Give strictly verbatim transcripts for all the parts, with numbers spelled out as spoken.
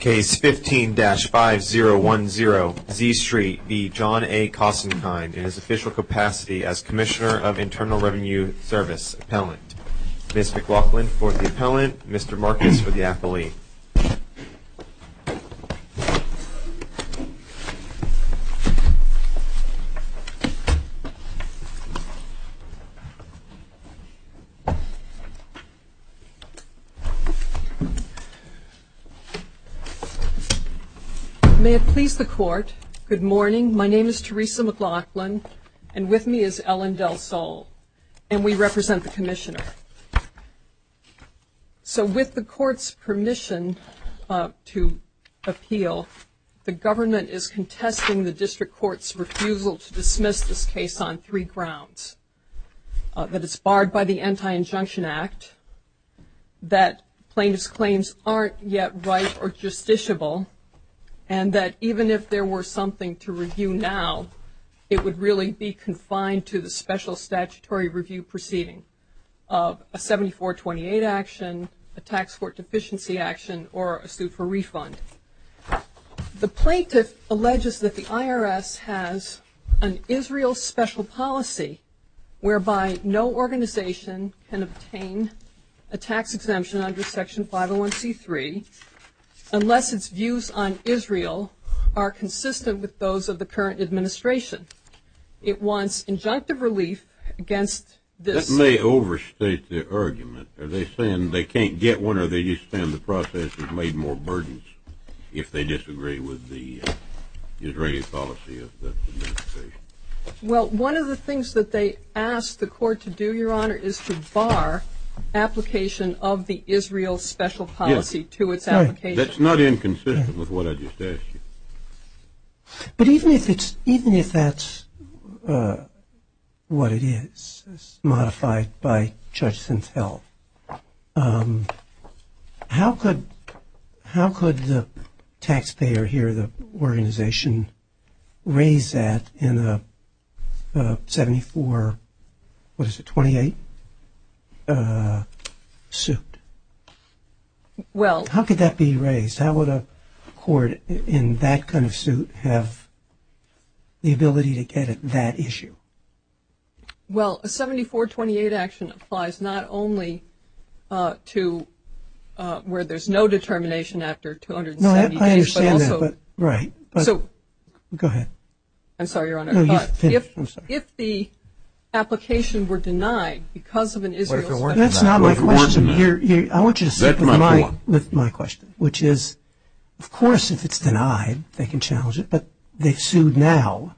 Case fifteen dash five zero one zero, Z Street v. John A. Kostenkind in his official capacity as Commissioner of Internal Revenue Service, Appellant. Miz McLaughlin for the Appellant, Mister Marcus for the Appellee. May it please the Court, good morning. My name is Teresa McLaughlin, and with me is Ellen Del Sol, and we represent the Commissioner. So with the Court's permission uh, to appeal, the government is contesting the District Court's refusal to dismiss this case on three grounds. Uh, that it's barred by the Anti-Injunction Act, that plaintiff's claims aren't yet ripe or justiciable, and that even if there were something to review now, it would really be confined to the special statutory review proceeding of a seventy-four twenty-eight action, a tax court deficiency action, or a suit for refund. The plaintiff alleges that the I R S has an Israel special policy whereby no organization can obtain a tax exemption under Section five oh one c three unless its views on Israel are consistent with those of the current administration. It wants injunctive relief against this. That may overstate their argument. Are they saying they can't get one, or are they just saying the process has made more burdens if they disagree with the uh, Israeli policy of the administration? Well, one of the things that they asked the Court to do, Your Honor, is to bar application of the Israel special policy yes. to its right. application. That's not inconsistent with what I just asked you. But even if it's even if that's uh, what it is, as modified by Judge Sintel, um, how could how could the taxpayer here, the organization, raise that in a, a seventy-four, what is it, twenty-eight? Uh, suit? Well, how could that be raised? How would a court in that kind of suit have the ability to get at that issue? Well, a seventy-four twenty-eight action applies not only uh, to uh, where there's no determination after two hundred seventy no, I, I days, understand but also, that, but right. But, so, go ahead. I'm sorry, Your Honor. No, you uh, finish. If, I'm sorry. if the application were denied because of an Israel special policy. That's not my question. You're, you're, I want you to stick with my, with my question, which is, of course, if it's denied, they can challenge it, but they've sued now,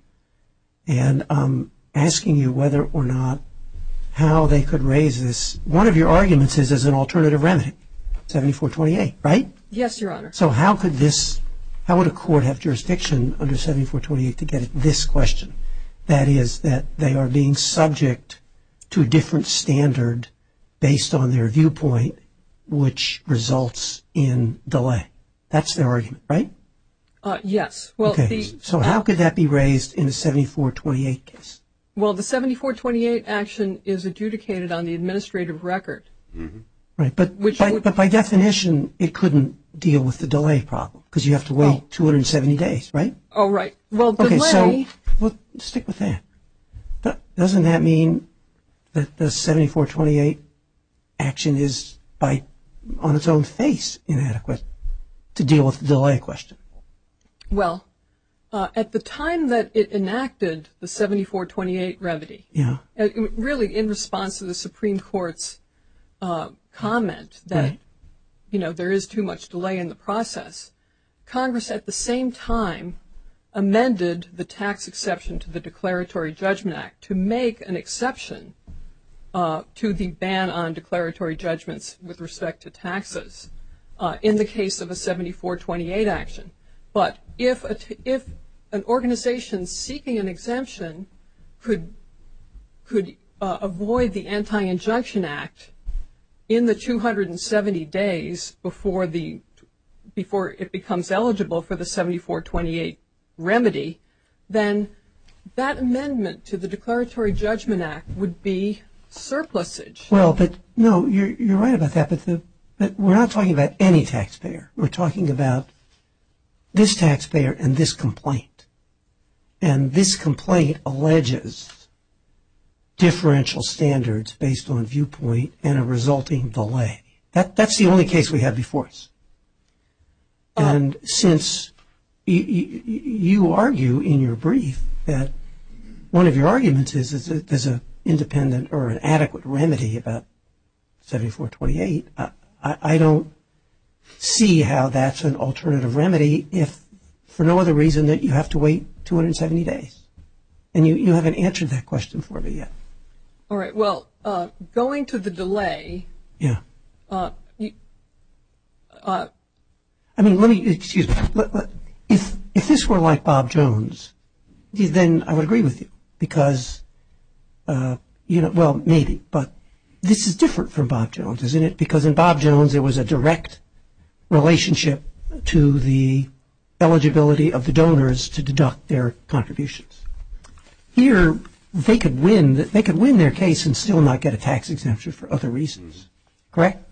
and I'm asking you whether or not how they could raise this. One of your arguments is as an alternative remedy, seventy-four twenty-eight, right? Yes, Your Honor. So how could this, how would a court have jurisdiction under seventy-four twenty-eight to get at this question? That is, that they are being subject to a different standard based on their viewpoint, which results in delay. That's their argument, right? Uh, yes. Well, okay. The, so how uh, could that be raised in a seventy-four twenty-eight case? Well, the seventy-four twenty-eight action is adjudicated on the administrative record. Mm-hmm. Right, but Which by, would, but by definition, it couldn't deal with the delay problem because you have to wait oh. two hundred seventy days, right? Oh, right. Well, delay. Okay, so well, stick with that. But doesn't that mean that the seventy-four twenty-eight action is, by on its own face, inadequate to deal with the delay question? Well, uh, at the time that it enacted the seventy-four twenty-eight remedy, yeah, uh, really in response to the Supreme Court's uh, comment that, right. you know, there is too much delay in the process, Congress at the same time amended the tax exception to the Declaratory Judgment Act to make an exception uh, to the ban on declaratory judgments with respect to taxes uh, in the case of a seventy-four twenty-eight action. But if a t- if an organization seeking an exemption could could uh, avoid the Anti-Injunction Act in the two hundred seventy days before the before it becomes eligible for the seventy-four twenty-eight remedy, then that amendment to the Declaratory Judgment Act would be surplusage. Well, but no, you're you're right about that. But the but we're not talking about any taxpayer. We're talking about this taxpayer and this complaint. And this complaint alleges differential standards based on viewpoint and a resulting delay. That, that's the only case we have before us. And since you, you, you argue in your brief that one of your arguments is, is that there's an independent or an adequate remedy about seventy-four twenty-eight, I, I, I don't see how that's an alternative remedy if for no other reason that you have to wait two hundred seventy days. And you, you haven't answered that question for me yet. All right. Well, uh, going to the delay. Yeah. Uh, you, uh, I mean, let me, excuse me. Let, let, if, if this were like Bob Jones, then I would agree with you because, uh, you know, well, maybe, but this is different from Bob Jones, isn't it? Because in Bob Jones, there was a direct relationship to the eligibility of the donors to deduct their contributions. Here, they could win, they could win their case and still not get a tax exemption for other reasons. Correct?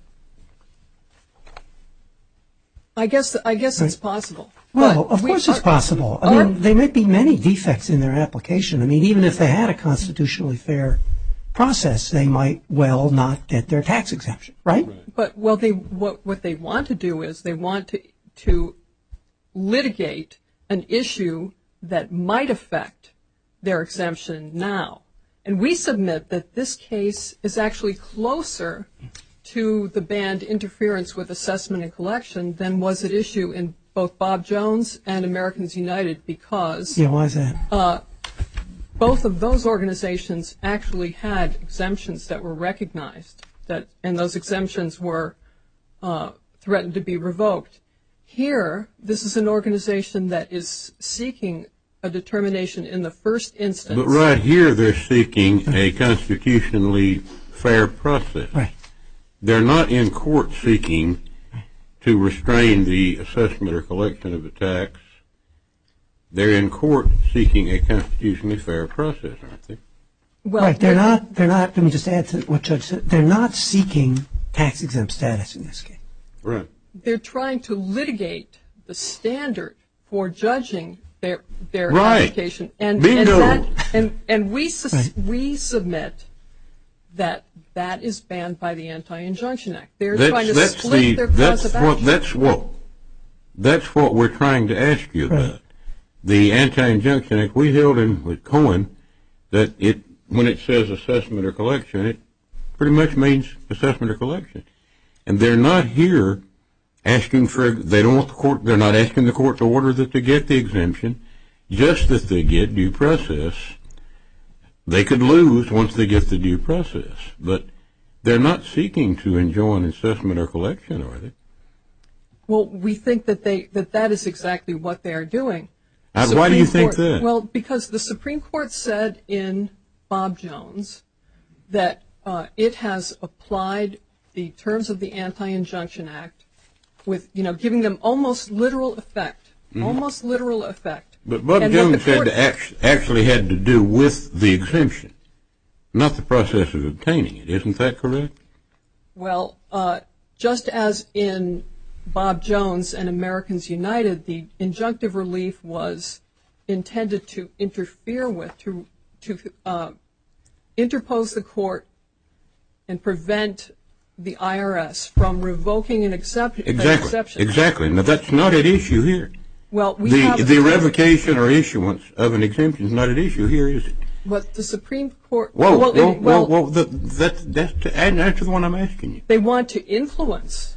I guess I guess it's possible. Well, But of we course it's are- possible. I are- mean, there might be many defects in their application. I mean, even if they had a constitutionally fair process, they might well not get their tax exemption, right? But well, they what what they want to do is they want to to litigate an issue that might affect their exemption now, and we submit that this case is actually closer to the banned interference with assessment and collection than was at issue in both Bob Jones and Americans United because Yeah, why is that? uh, both of those organizations actually had exemptions that were recognized, that and those exemptions were uh, threatened to be revoked. Here, this is an organization that is seeking a determination in the first instance. But right here, they're seeking a constitutionally fair process. Right. They're not in court seeking to restrain the assessment or collection of a tax. They're in court seeking a constitutionally fair process, aren't they? Well, Right, they're not, they're not, let me just add to what Judge said, they're not seeking tax exempt status in this case. Right. They're trying to litigate the standard for judging their their Right. application, and Bingo. and that, and, and we sus- Right. we submit that that is banned by the Anti-Injunction Act. They're That's, trying to that's split the, their that's cause of what, action. that's what, that's what we're trying to ask you Right. about. The Anti-Injunction Act, we held in with Cohen that it, when it says assessment or collection, it pretty much means assessment or collection. And they're not here asking for, they don't want the court, they're not asking the court to order that they get the exemption, just that they get due process. They could lose once they get the due process, but they're not seeking to enjoin assessment or collection, are they? Well, we think that they that that is exactly what they are doing. Uh, why do you Supreme think Court- that? Well, because the Supreme Court said in Bob Jones that uh, it has applied the terms of the Anti-Injunction Act with, you know, giving them almost literal effect, almost literal effect. But Bob And what Jones the had court- to act, actually had to do with the exemption, not the process of obtaining it. Isn't that correct? Well, uh, just as in Bob Jones and Americans United, the injunctive relief was intended to interfere with, to to uh, interpose the court and prevent the I R S from revoking an, excep- an Exactly. exception. Exactly. Now that's not at issue here. Well, we The have the revocation or issuance of an exemption is not at issue here, is it? what the Supreme Court. Whoa, well, whoa, it- well, whoa, whoa! The, that, that's to add answer the one I'm asking you. they want to influence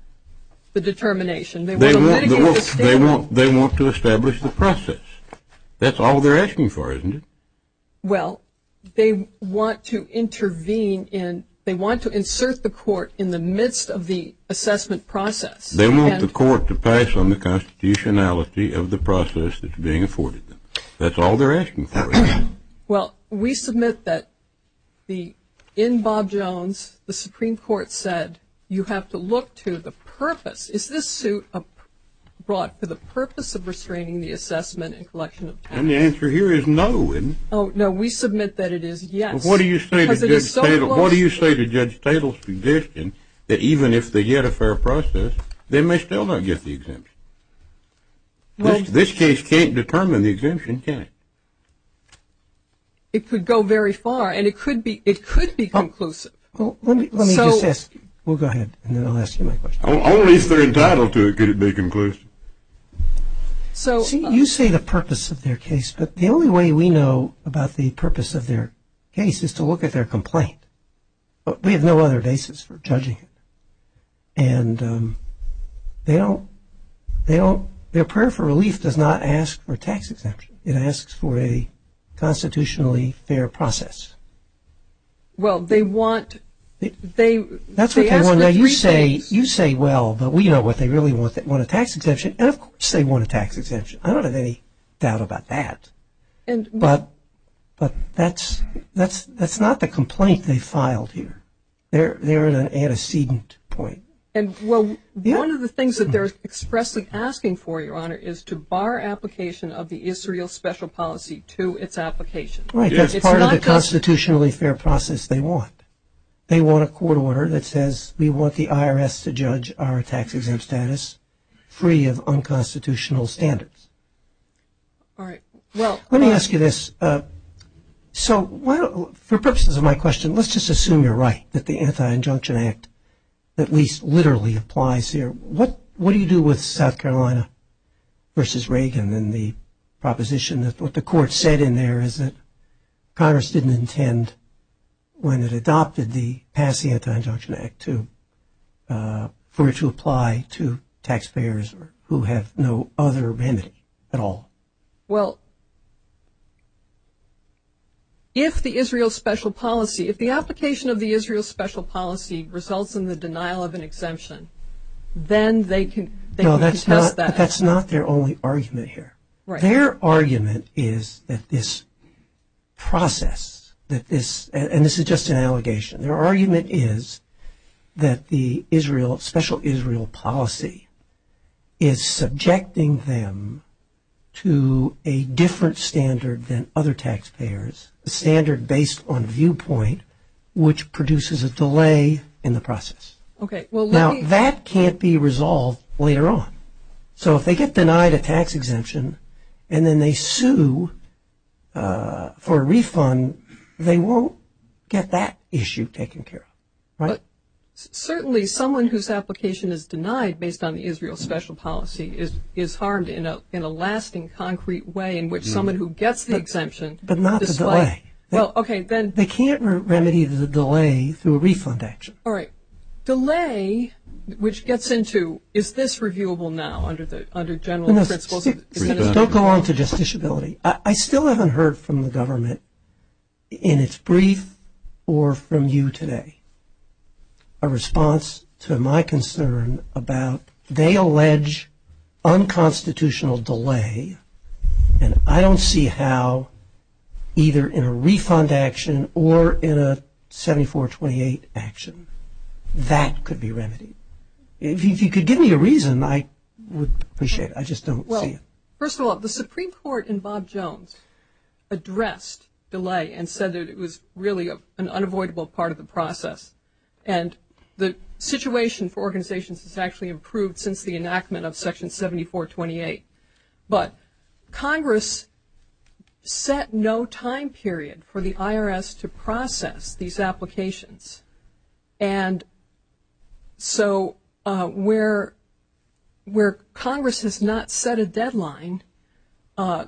the determination. They, They want to want, litigate the, the they standard. want, they want to establish the process. That's all they're asking for, isn't it? Well, they want to intervene in, they want to insert the court in the midst of the assessment process. They want And- the court to pass on the constitutionality of the process that's being afforded them. That's all they're asking for. isn't it? Well, we submit that the, in Bob Jones, the Supreme Court said you have to look to the purpose. Is this suit a, brought for the purpose of restraining the assessment and collection of taxes? And the answer here is no, isn't it? Oh, no, we submit that it is yes. Well, what do you say to Because it Judge is so Tatel? What close. do you say to Judge Tatel's suggestion that even if they get a fair process, they may still not get the exemption? Well, this, this case can't determine the exemption, can it? it could go very far, and it could be it could be conclusive. Well, let me let me So- just ask. Well, go ahead, and then I'll ask you my question. Only if they're entitled to it could it be conclusive. So See, uh, you say the purpose of their case, but the only way we know about the purpose of their case is to look at their complaint. But we have no other basis for judging it, and um, they don't. They don't. Their prayer for relief does not ask for tax exemption. It asks for a constitutionally fair process. well, they want they. That's what they, ask want. for Now you three say things. you say well, but we know what they really want. They want a tax exemption, and of course they want a tax exemption. I don't have any doubt about that. and But but that's that's that's not the complaint they filed here. They're they're at an antecedent point. And, well, Yeah. one of the things that they're expressly asking for, Your Honor, is to bar application of the Israel special policy to its application. Right, Yeah. that's It's part of not the just- constitutionally fair process they want. They want a court order that says we want the I R S to judge our tax exempt status free of unconstitutional standards. All right. Well, Let me uh, ask you this. Uh, so why don't, for purposes of my question, let's just assume you're right, that the Anti-Injunction Act at least literally applies here. What what do you do with South Carolina versus Reagan and the proposition that what the court said in there is that Congress didn't intend, when it adopted the passed the Anti-Injunction Act, to uh, for it to apply to taxpayers or who have no other remedy at all? Well, if the Israel special policy, if the application of the Israel special policy results in the denial of an exemption, then they can they No, can that's contest not. that. But that's not their only argument here. Right. Their argument is that this process, that this, and and this is just an allegation. Their argument is that the Israel special Israel policy is subjecting them to a different standard than other taxpayers, a standard based on viewpoint, which produces a delay in the process. Okay. Well, let Now, me, that can't be resolved later on. So if they get denied a tax exemption and then they sue uh, for a refund, they won't get that issue taken care of, right? But certainly someone whose application is denied based on the Israel special policy is is harmed in a in a lasting, concrete way in which someone who gets the exemption, but not the despite- delay. They- Well, okay, then They can't re- remedy the delay through a refund action. all right, delay, which gets into is this reviewable now under the under general No, principles stick- of stick- administrative don't go law? on to justiciability. I, I still haven't heard from the government in its brief or from you today a response to my concern about they allege unconstitutional delay, and I don't see how either in a refund action or in a seventy-four twenty-eight action that could be remedied. If you, if you could give me a reason, I would appreciate it. I just don't Well, see it. first of all, the Supreme Court in Bob Jones addressed delay and said that it was really a, an unavoidable part of the process. And the situation for organizations has actually improved since the enactment of Section seventy-four twenty-eight. But Congress set no time period for the I R S to process these applications. And so uh, where where Congress has not set a deadline, uh,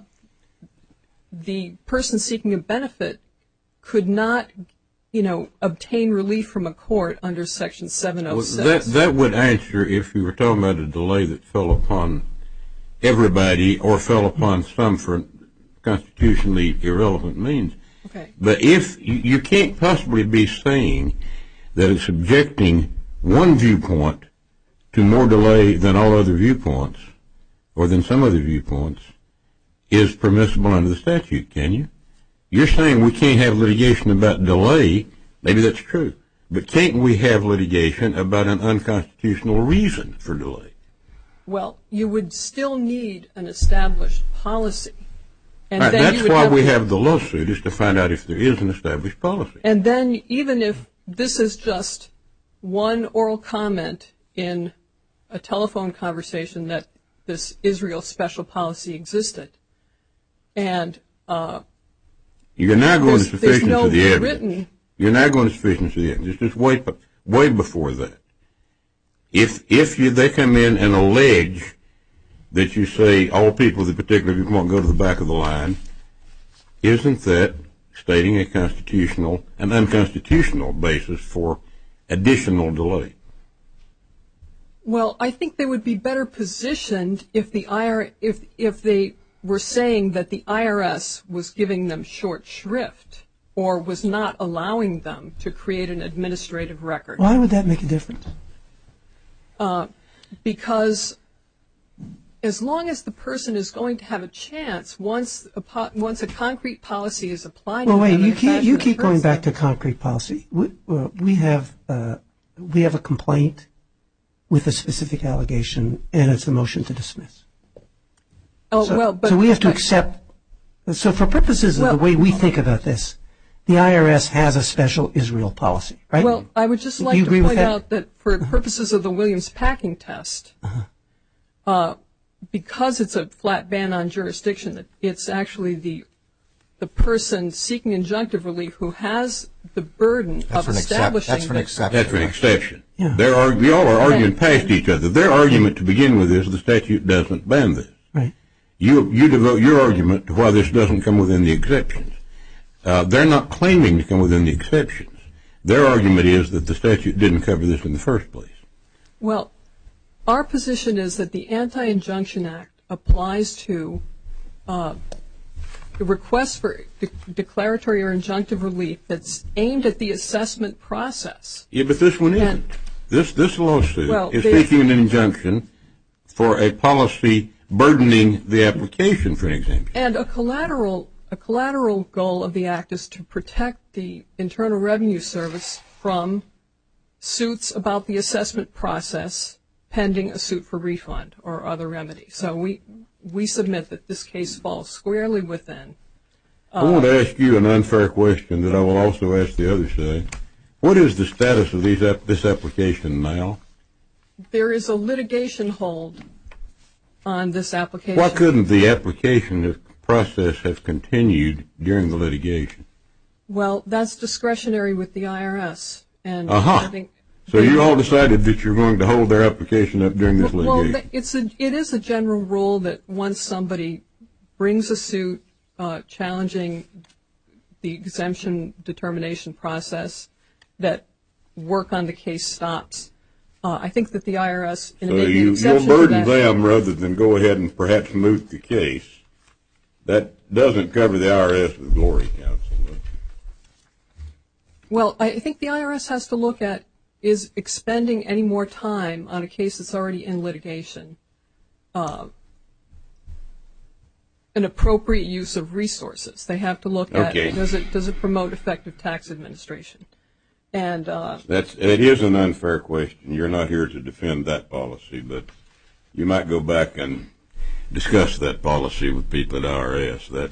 the person seeking a benefit could not, you know, obtain relief from a court under Section seven oh Well, six. that that would answer if you were talking about a delay that fell upon everybody or fell upon some for constitutionally irrelevant means. Okay. But if you, you can't possibly be saying that it's subjecting one viewpoint to more delay than all other viewpoints or than some other viewpoints is permissible under the statute, can you? You're saying we can't have litigation about delay. Maybe that's true. But can't we have litigation about an unconstitutional reason for delay? Well, you would still need an established policy. And Right, then that's you would why have we to- have the lawsuit, is to find out if there is an established policy. And then even if this is just one oral comment in a telephone conversation that this Israel special policy existed. And uh, you're now going to there's, there's sufficiency no of the evidence. written. You're now going to sufficiency of the evidence. It's just way, way before that. If if you they come in and allege that you say all people that particularly won't go to the back of the line, isn't that stating a constitutional an unconstitutional basis for additional delay? Well, I think they would be better positioned if the I R if if they were saying that the I R S was giving them short shrift or was not allowing them to create an administrative record. Why would that make a difference? Uh, because as long as the person is going to have a chance, once a po- once a concrete policy is applied. Well, to wait. them in You a keep fashion you that keep going hurts back them. to concrete policy. We, uh, we have uh, we have a complaint with a specific allegation, and it's a motion to dismiss. Oh So, well, but so we have to but- accept. So for purposes of Well- the way we think about this, the I R S has a special Israel policy, right? Well, I would just Do like you to agree with point that? out that for purposes of the Williams packing test, uh, because it's a flat ban on jurisdiction, that it's actually the the person seeking injunctive relief who has the burden That's of for an except- establishing That's for an that- exception. That's an exception. Yeah. They're arg- we all are arguing And- past each other. Their argument to begin with is the statute doesn't ban this. right. You you devote your argument to why this doesn't come within the exceptions. Uh, they're not claiming to come within the exceptions. Their argument is that the statute didn't cover this in the first place. Well, our position is that the Anti-Injunction Act applies to uh, the request for de- declaratory or injunctive relief that's aimed at the assessment process. Yeah, but this one isn't. And- This this lawsuit Well, is they- seeking an injunction for a policy burdening the application for an exemption. And a collateral a collateral goal of the act is to protect the Internal Revenue Service from suits about the assessment process pending a suit for refund or other remedy. So we we submit that this case falls squarely within. I want to ask you an unfair question that I will also ask the other side. What is the status of these ap- this application now? There is a litigation hold on this application. Why couldn't the application process have continued during the litigation? Well, that's discretionary with the I R S, and Uh-huh. I think. So you all decided that you're going to hold their application up during this Well, litigation? it's a, it is a general rule that once somebody brings a suit uh, challenging the exemption determination process, that work on the case stops. Uh, I think that the I R S, in So making an you, you'll exception burden to that, them rather than go ahead and perhaps moot the case. That doesn't cover the I R S with Glory Council. does it? well, I think the I R S has to look at is expending any more time on a case that's already in litigation uh, an appropriate use of resources. They have to look Okay. at does it does it promote effective tax administration, and uh, That's, it is an unfair question. You're not here to defend that policy, but you might go back and discuss that policy with people at I R S. That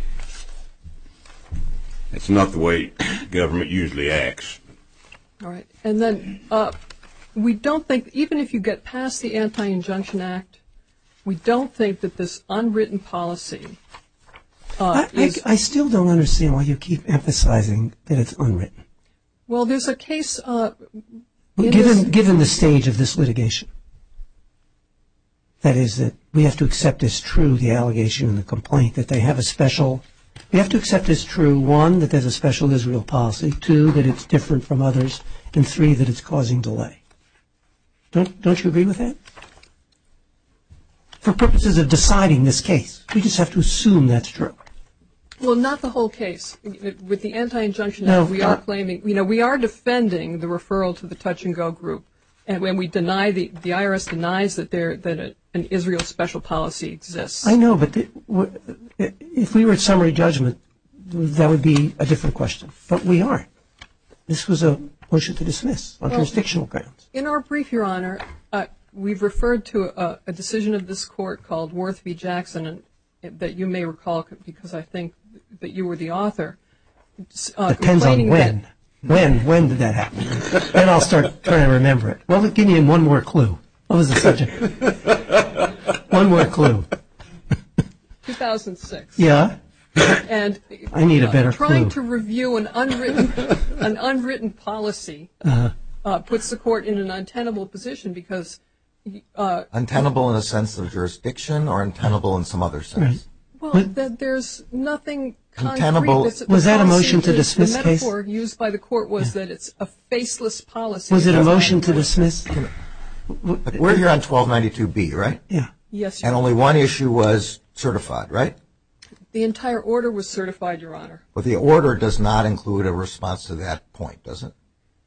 it's not the way government usually acts. all right. And then uh, we don't think, even if you get past the Anti-Injunction Act, we don't think that this unwritten policy uh, I, is. I, I still don't understand why you keep emphasizing that it's unwritten. Well, there's a case. Uh, in Given, this- given the stage of this litigation, that is that we have to accept as true the allegation and the complaint that they have a special, we have to accept as true, one, that there's a special Israel policy, two, that it's different from others, and three, that it's causing delay. Don't, don't you agree with that? For purposes of deciding this case, we just have to assume that's true. Well, not the whole case. With the Anti-Injunction No, Act, we are uh, claiming, you know, we are defending the referral to the Touch and Go group, and when we deny the the I R S denies that there that a, an Israel special policy exists. I know, but the, w- if we were at summary judgment, that would be a different question. But we aren't. This was a motion to dismiss on Well, jurisdictional grounds. In our brief, Your Honor, uh, we've referred to a, a decision of this court called Worth v. Jackson, and that you may recall because I think that you were the author. Uh, Depends on complaining when. that- When? When did that happen? Then I'll start trying to remember it. Well, give me one more clue. What was the subject? One more clue. two thousand six. Yeah. And I need a better uh, trying clue. to review an unwritten an unwritten policy Uh-huh. uh, puts the court in an untenable position because uh, Untenable in a sense of jurisdiction or untenable in some other sense? Right. well, But- that there's nothing concrete. Untenable- That's- the Was that a policy motion to is- dismiss The case? metaphor used by the court was that it's a faceless policy. Was it a It's not motion to enforced. dismiss? But we're here on twelve ninety-two B, right? Yeah. Yes, And Your only one issue was certified, right? The entire order was certified, Your Honor. But the order does not include a response to that point, does it?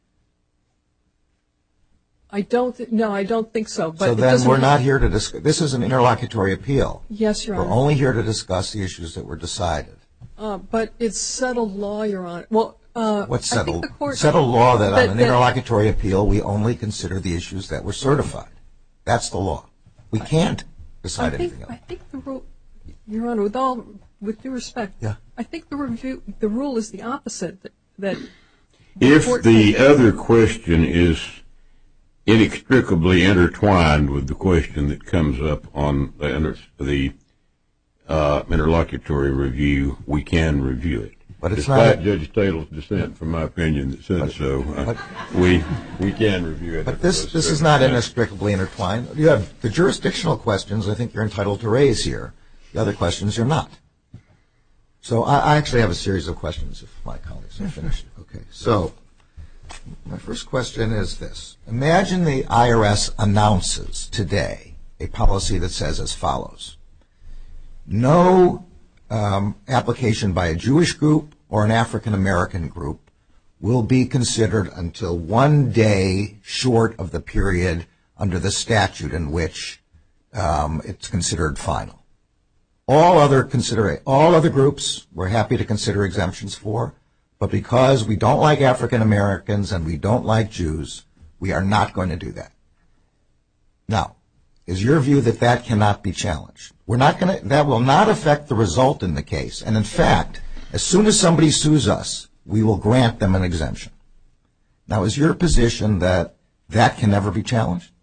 I don't, th- no, I don't think so. But So it then doesn't we're have- not here to discuss, this is an interlocutory appeal. Yes, Your We're Honor. only here to discuss the issues that were decided. Uh, but it's settled law, Your Honor. Well, uh, What's I think settled? the court, Settled law that on that- an that- interlocutory appeal, we only consider the issues that were certified. That's the law. We can't I decide think, anything I else. think the rule, Your Honor, with all, with due respect, Yeah. I think the review, the rule is the opposite. That, that If court the can- other question is inextricably intertwined with the question that comes up on the, inter- the uh, interlocutory review, we can review it. But it's Despite not- Judge Tatel's dissent from my opinion that said so, uh, we we can review it. But this, this is not inextricably intertwined. You have the jurisdictional questions I think you're entitled to raise here. The other questions you're not. So I, I actually have a series of questions if my colleagues have finished. Okay, so my first question is this. Imagine the I R S announces today a policy that says as follows. No um, application by a Jewish group or an African American group will be considered until one day short of the period under the statute in which um, it's considered final. All other consider all other groups we're happy to consider exemptions for, but because we don't like African Americans and we don't like Jews, we are not going to do that. Now, is your view that that cannot be challenged? We're not going to. That will not affect the result in the case, and in fact, as soon as somebody sues us, we will grant them an exemption. Now, is your position that that can never be challenged?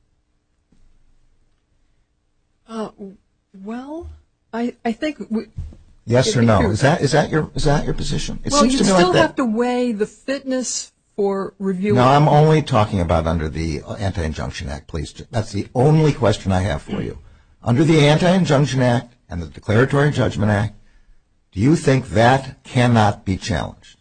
Uh, well, I, I think. We, Yes If or you- no? Is that is that your is that your position? It well, seems you to me still like that. have to weigh the fitness for review. No, I'm only talking about under the Anti-Injunction Act, please. That's the only question I have for you. Under the Anti-Injunction Act and the Declaratory Judgment Act, do you think that cannot be challenged?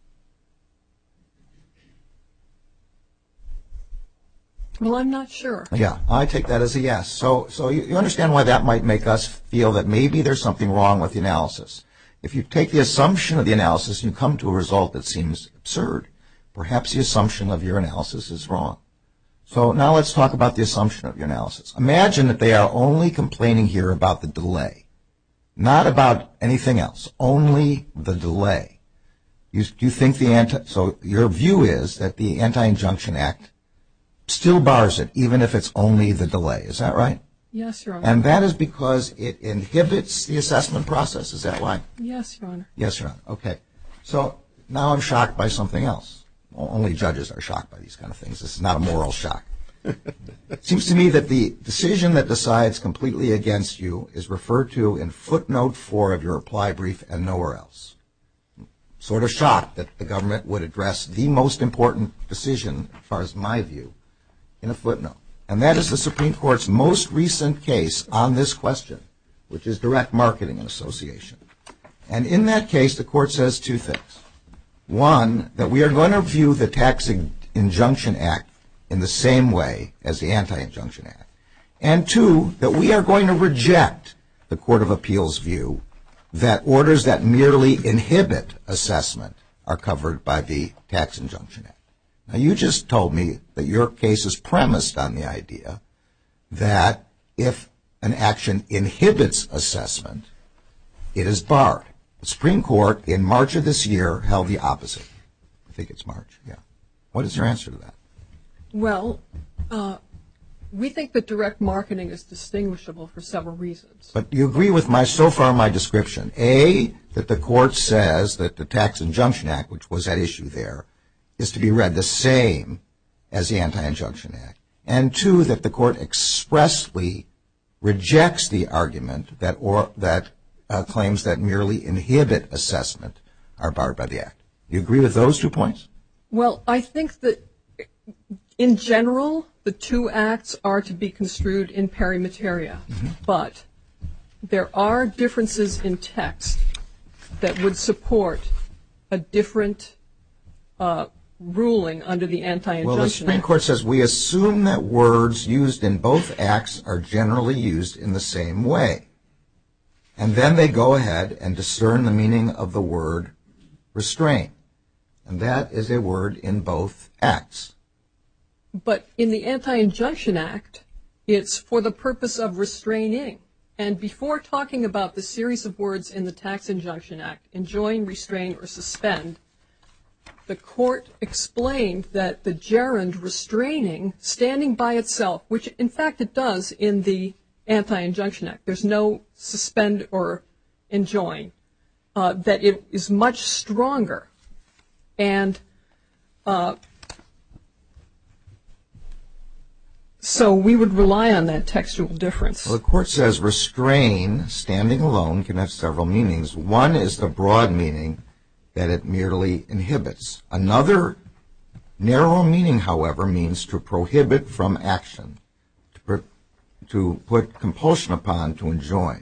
Well, I'm not sure. Yeah, I take that as a yes. So, so you, you understand why that might make us feel that maybe there's something wrong with the analysis. If you take the assumption of the analysis and you come to a result that seems absurd, perhaps the assumption of your analysis is wrong. So now let's talk about the assumption of your analysis. Imagine that they are only complaining here about the delay, not about anything else, only the delay. You, do you think the anti, so your view is that the Anti-Injunction Act still bars it, even if it's only the delay. Is that right? Yes, Your Honor. And that is because it inhibits the assessment process. Is that why? Yes, Your Honor. Yes, Your Honor. Okay. So now I'm shocked by something else. O- Only judges are shocked by these kind of things. This is not a moral shock. It seems to me that the decision that decides completely against you is referred to in footnote four of your reply brief and nowhere else. Sort of shocked that the government would address the most important decision, as far as my view, in a footnote. And that is the Supreme Court's most recent case on this question, which is direct marketing and association. And in that case, the court says two things. One, that we are going to view the Tax Injunction Act in the same way as the Anti-Injunction Act. And two, that we are going to reject the Court of Appeals' view that orders that merely inhibit assessment are covered by the Tax Injunction Act. Now, you just told me that your case is premised on the idea that if an action inhibits assessment, it is barred. The Supreme Court in March of this year held the opposite. I think it's March, yeah. What is your answer to that? Well, uh, we think that direct marketing is distinguishable for several reasons. But you agree with my, so far my description. A, that the court says that the Tax Injunction Act, which was at issue there, is to be read the same as the Anti-Injunction Act. And two, that the court expressly rejects the argument that or that uh, claims that merely inhibit assessment are barred by the Act. You agree with those two points? Well, I think that in general, the two acts are to be construed in pari materia, mm-hmm. but there are differences in text that would support a different uh, ruling under the Anti-Injunction Act. Well, the Supreme Court says we assume that words used in both acts are generally used in the same way. And then they go ahead and discern the meaning of the word restrain. And that is a word in both acts. But in the Anti-Injunction Act, it's for the purpose of restraining. And before talking about the series of words in the Tax Injunction Act, enjoin, restrain, or suspend, the court explained that the gerund restraining, standing by itself, which in fact it does in the Anti-Injunction Act, there's no suspend or enjoin, uh, that it is much stronger. And uh, so we would rely on that textual difference. Well, the court says restrain, standing alone, can have several meanings. One is the broad meaning that it merely inhibits. Another narrow meaning, however, means to prohibit from action, to, pro- to put compulsion upon, to enjoin.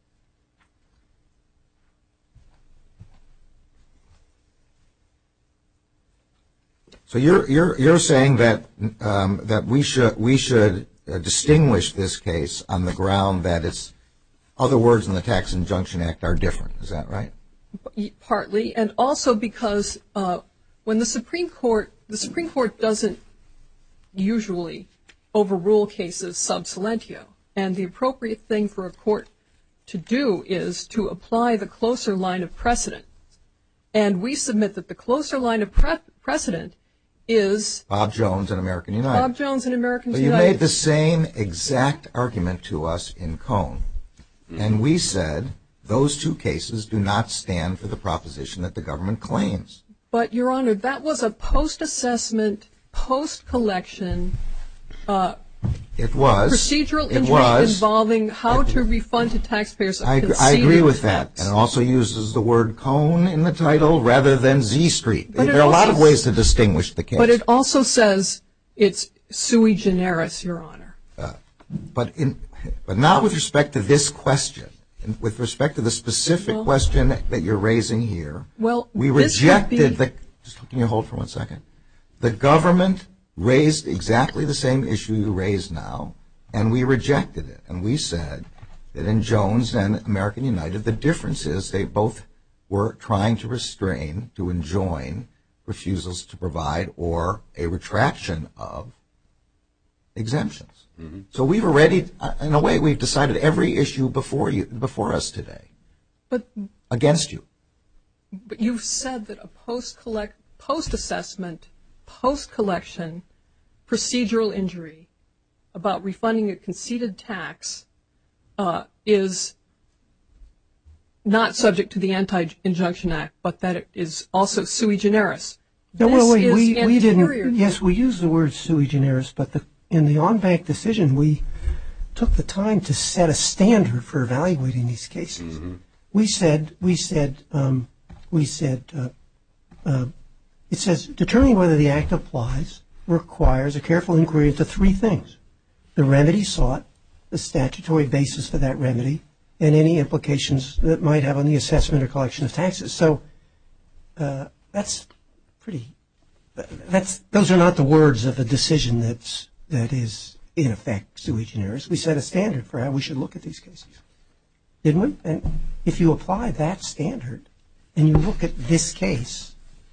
So you're you're you're saying that um, that we should we should uh, distinguish this case on the ground that it's other words in the Tax Injunction Act are different. Is that right? Partly, and also because uh, when the Supreme Court the Supreme Court doesn't usually overrule cases sub silentio, and the appropriate thing for a court to do is to apply the closer line of precedent. And we submit that the closer line of pre- precedent is Bob Jones and American United. Bob Jones and American United. But you made the same exact argument to us in Cone, mm-hmm. and we said those two cases do not stand for the proposition that the government claims. But, Your Honor, that was a post-assessment, post-collection uh, it was. procedural it injury was. involving how it, to refund to taxpayers. I, I agree with that. And it also uses the word Cone in the title rather than Z Street. But there are a lot of ways to distinguish the case. But it also says it's sui generis, Your Honor. Uh, but, in, but not with respect to this question. And with respect to the specific well, question that you're raising here, well, we rejected the, just can you hold for one second? The government raised exactly the same issue you raise now, and we rejected it. And we said that in Jones and American United, the difference is they both were trying to restrain, to enjoin refusals to provide or a retraction of exemptions. Mm-hmm. So we've already, in a way, we've decided every issue before you, before us today, but against you. But you've said that a post-collect, post-assessment, post-collection procedural injury about refunding a conceded tax uh, is not subject to the Anti-Injunction Act, but that it is also sui generis. No, this well, wait, is we, we anterior. didn't. Yes, we used the word sui generis, but the, in the en-banc decision, we took the time to set a standard for evaluating these cases. Mm-hmm. We said, we said, um, we said, uh, uh, it says determining whether the act applies requires a careful inquiry into three things: the remedy sought, the statutory basis for that remedy, and any implications that might have on the assessment or collection of taxes. So uh, that's pretty. That's those are not the words of a decision that's that is in effect sui generis. We set a standard for how we should look at these cases, didn't we? And if you apply that standard and you look at this case,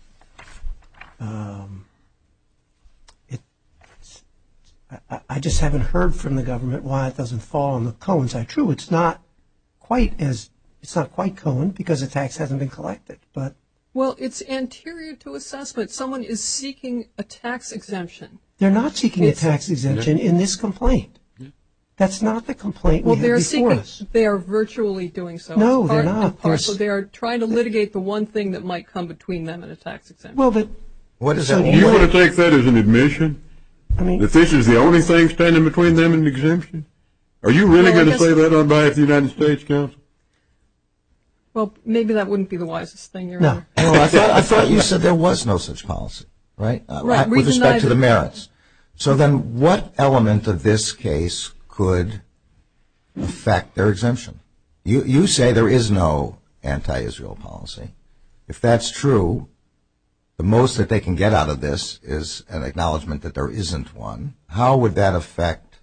um, it, I, I just haven't heard from the government why it doesn't fall on the Cohen side. True, it's not quite as it's not quite Cohen because the tax hasn't been collected, but well, it's anterior to assessment. Someone is seeking a tax exemption. They're not seeking it's, a tax exemption yeah. in this complaint. Yeah. That's not the complaint well, we they're have before seeking, us. They are virtually doing so. No, they're not. So they are trying to litigate the one thing that might come between them and a tax exemption. Well, but what is so that? Do you want to take that as an admission? I mean, that this is the only thing standing between them and an exemption? Are you really Well, I going to guess- say that on behalf of the United States, counsel? Well, maybe that wouldn't be the wisest thing, Your No. Honor. Well, I thought, I thought you said there was no such policy, right? Uh, Right, we With respect denied to the it. merits. So then what element of this case could affect their exemption? You, you say there is no anti-Israel policy. If that's true, the most that they can get out of this is an acknowledgement that there isn't one. How would that affect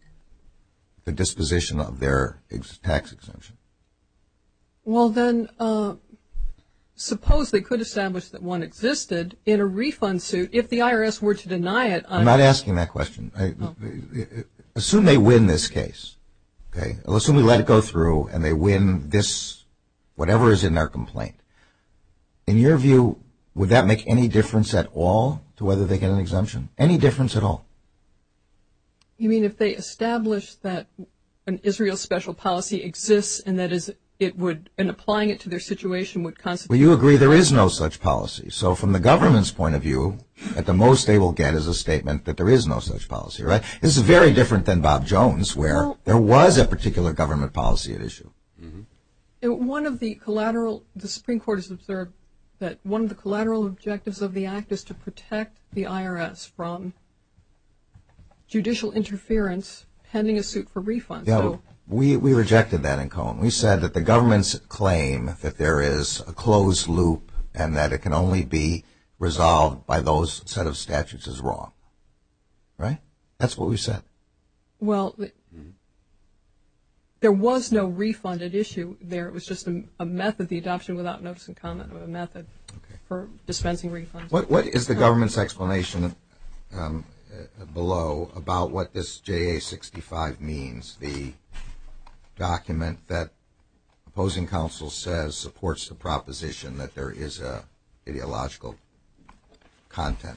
the disposition of their ex- tax exemption? Well, then, uh, suppose they could establish that one existed in a refund suit if the I R S were to deny it. On I'm not asking that question. I, Oh. Assume they win this case, okay? Well, assume we let it go through and they win this, whatever is in their complaint. In your view, would that make any difference at all to whether they get an exemption? Any difference at all? You mean if they establish that an Israel special policy exists and that is it would, and applying it to their situation would constitute. Well, you agree there is no such policy. So from the government's point of view, at the most they will get is a statement that there is no such policy, right? This is very different than Bob Jones, where Well- there was a particular government policy at issue. And one of the collateral, the Supreme Court has observed that one of the collateral objectives of the Act is to protect the I R S from judicial interference pending a suit for refund. Yeah, So, we, we rejected that in Cohen. We said that the government's claim that there is a closed loop and that it can only be resolved by those set of statutes is wrong, right? That's what we said. well, th- there was no refund at issue there. It was just a, a method, the adoption without notice and comment of a method for dispensing refunds. What, what is the government's explanation um, uh, below about what this J A sixty-five means, the document that opposing counsel says supports the proposition that there is a ideological content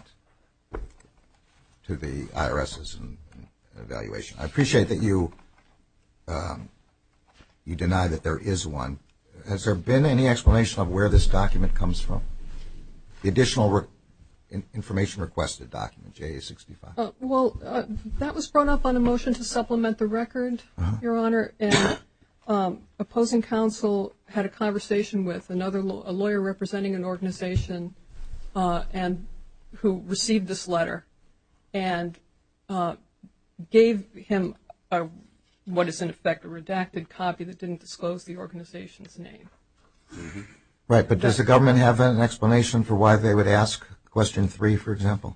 to the I R S's evaluation? I appreciate that you um, you deny that there is one. Has there been any explanation of where this document comes from? The additional re- in- information requested document, J A sixty-five. Uh, well, uh, that was brought up on a motion to supplement the record, Your Honor, and um, opposing counsel had a conversation with another law- a lawyer representing an organization uh, and who received this letter and uh, gave him a, what is in effect a redacted copy that didn't disclose the organization's name. Right, but does the government have an explanation for why they would ask question three, for example?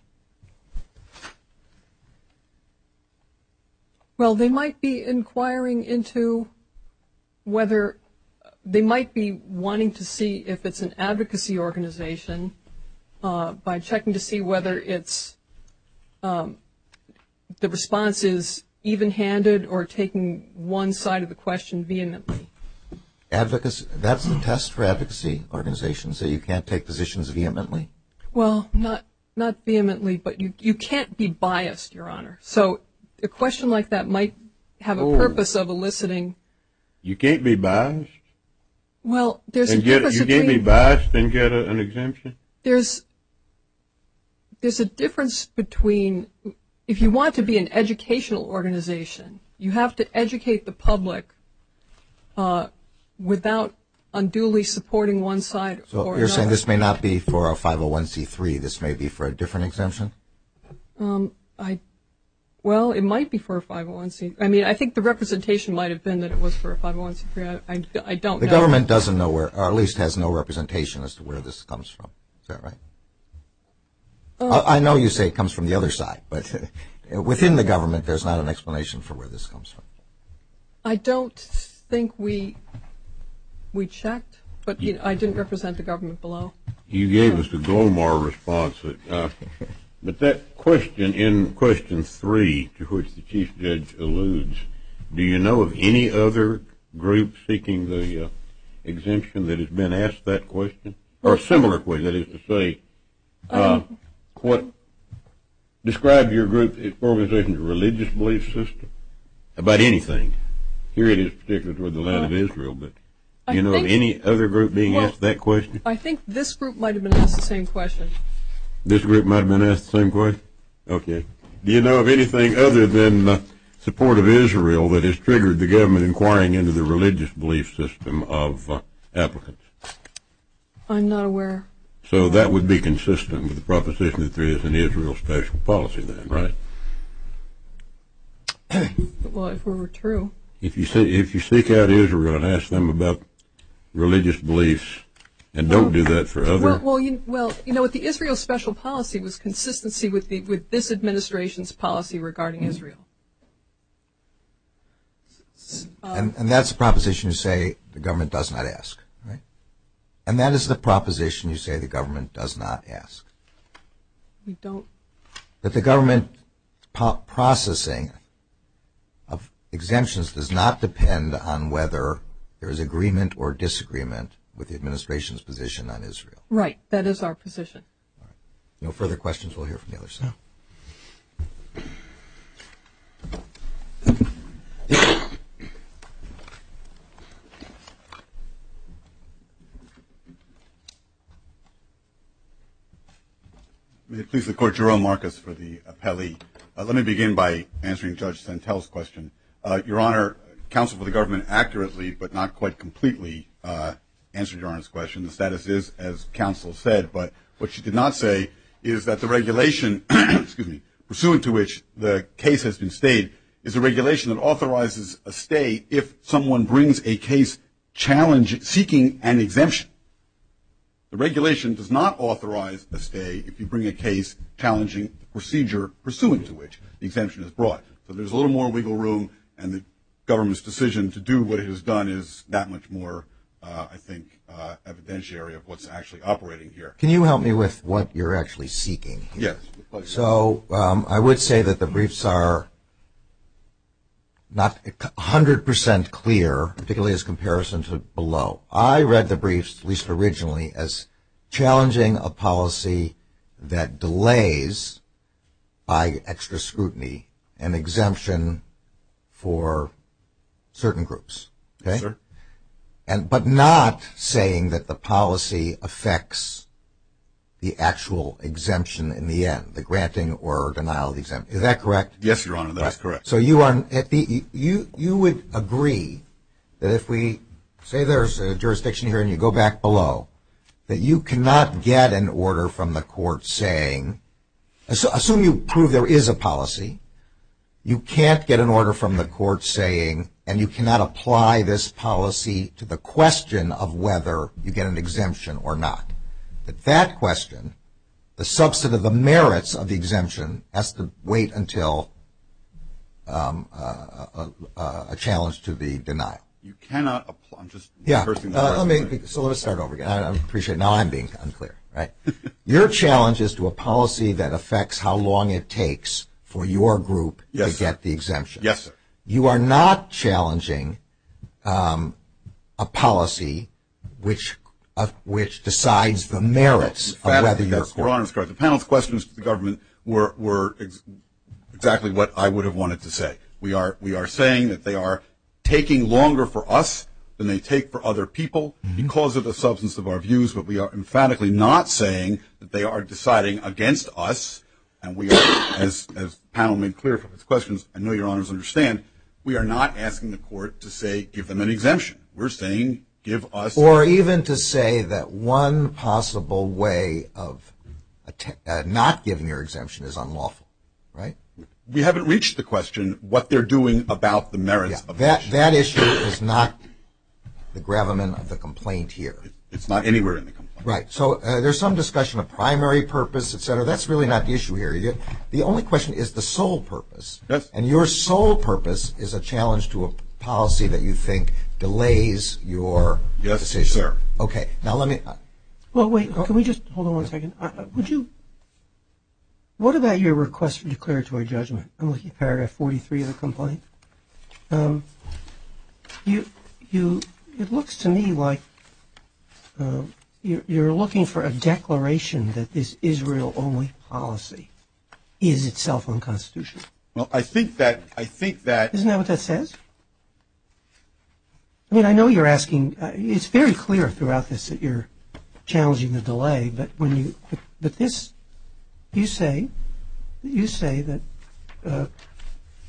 Well, they might be inquiring into whether they might be wanting to see if it's an advocacy organization uh, by checking to see whether it's um, the response is even-handed or taking one side of the question vehemently. Advocacy, that's the test for advocacy organizations, that you can't take positions vehemently? Well, not not vehemently, but you, you can't be biased, Your Honor. So a question like that might have a Oh. purpose of eliciting. You can't be biased Well, there's and a get difference you between can't be biased and get a, an exemption. there's there's a difference between if you want to be an educational organization, you have to educate the public uh, without unduly supporting one side So or you're saying another. this may not be for a five oh one c three, this may be for a different exemption? I, well, it might be for a five oh one c. I mean, I think the representation might have been that it was for a five oh one c three. I, I, I don't The know. government doesn't know where, or at least has no representation as to where this comes from. Is that right? I, I know you say it comes from the other side, but within the government there's not an explanation for where this comes from. I don't think we we checked, but you know, I didn't represent the government below. You gave us the Glomar response, uh, but that question in question three, to which the Chief Judge alludes, do you know of any other group seeking the uh, exemption that has been asked that question, or a similar question? That is to say, uh, what describe your group organization's religious belief system about anything? Here it is, particularly toward the land of Israel, but do you I know think- of any other group being well, asked that question? I think this group might have been asked the same question. This group might have been asked the same question? Okay. Do you know of anything other than uh, support of Israel that has triggered the government inquiring into the religious belief system of uh, applicants? I'm not aware. So that would be consistent with the proposition that there is an Israel special policy then, right? Well, if it were true. If you see, if you seek out Israel and ask them about religious beliefs, and don't do that for other. Well, well, you, well, you know what? The Israel special policy was consistency with the with this administration's policy regarding Israel. And, and that's the proposition you say the government does not ask, right? And that is the proposition you say the government does not ask. We don't. That the government po- processing of exemptions does not depend on whether there is agreement or disagreement with the administration's position on Israel. Right. That is our position. All right. No further questions. We'll hear from the other side. May it please the Court, Jerome Marcus for the appellee. Uh, let me begin by answering Judge Santel's question. Uh, Your Honor, counsel for the government accurately but not quite completely uh, answered Your Honor's question. The status is, as counsel said, but what she did not say is that the regulation, excuse me, pursuant to which the case has been stayed is a regulation that authorizes a stay if someone brings a case challenge seeking an exemption. The regulation does not authorize a stay if you bring a case challenging the procedure pursuant to which the exemption is brought. So there's a little more wiggle room, and the government's decision to do what it has done is that much more, uh, I think, uh, evidentiary of what's actually operating here. Can you help me with what you're actually seeking here? Yes, with pleasure. So um, I would say that the briefs are not one hundred percent clear, particularly as comparison to below. I read the briefs, at least originally, as challenging a policy that delays, by extra scrutiny, an exemption for certain groups. Okay? Yes, sir. And, but not saying that the policy affects the actual exemption in the end, the granting or denial of the exemption. Is that correct? Yes, Your Honor, that Right. is correct. So you are at the you you would agree that if we say there's a jurisdiction here and you go back below, that you cannot get an order from the court saying, assume you prove there is a policy, you can't get an order from the court saying, and you cannot apply this policy to the question of whether you get an exemption or not. That that question, the substantive, the merits of the exemption, has to wait until um, uh, a, a, a challenge to the denial. You cannot apply. I'm just Yeah. rehearsing the Uh, let me, argument. so let's start over again. I, I appreciate now I'm being unclear, right? Your challenge is to a policy that affects how long it takes for your group Yes, to sir. get the exemption. Yes, sir. You are not challenging um, a policy which of which decides the merits of whether Emphatically, you're that's Your Honor's correct. The panel's questions to the government were were ex- exactly what I would have wanted to say. We are we are saying that they are taking longer for us than they take for other people because of the substance of our views, but we are emphatically not saying that they are deciding against us. And we are, as as the panel made clear from its questions, I know Your Honors understand, we are not asking the court to say give them an exemption. We're saying give us. Or even to say that one possible way of att- uh, not giving your exemption is unlawful, right? We haven't reached the question what they're doing about the merits Yeah, of that the that issue is not the gravamen of the complaint here. It's not anywhere in the complaint. Right. So uh, there's some discussion of primary purpose, et cetera. That's really not the issue here. You, the only question is the sole purpose. Yes. And your sole purpose is a challenge to a policy that you think delays your Yes, decision. sir. Okay. Now let me. Uh, Well, wait, can we just hold on one second? Uh, uh, would you, what about your request for declaratory judgment? I'm looking at paragraph forty-three of the complaint. Um, you, you, it looks to me like uh, you're, you're looking for a declaration that this Israel-only policy is itself unconstitutional. Well, I think that I think that Isn't that what that says? I mean, I know you're asking, uh, it's very clear throughout this that you're challenging the delay, but when you, but, but this, you say, you say that uh,